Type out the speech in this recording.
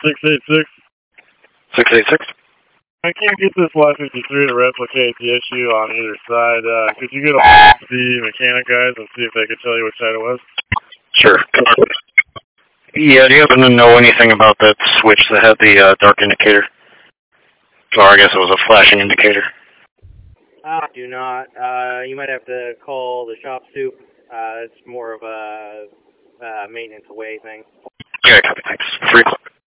686. 686. I can't get this Y53 to replicate the issue on either side. Could you get a the mechanic guys and see if they could tell you which side it was? Sure. Yeah, do you happen to know anything about that switch that had the dark indicator? Or I guess it was a flashing indicator. I do not. You might have to call the shop soup. It's more of a maintenance away thing. Okay, copy, thanks. 3 o'clock.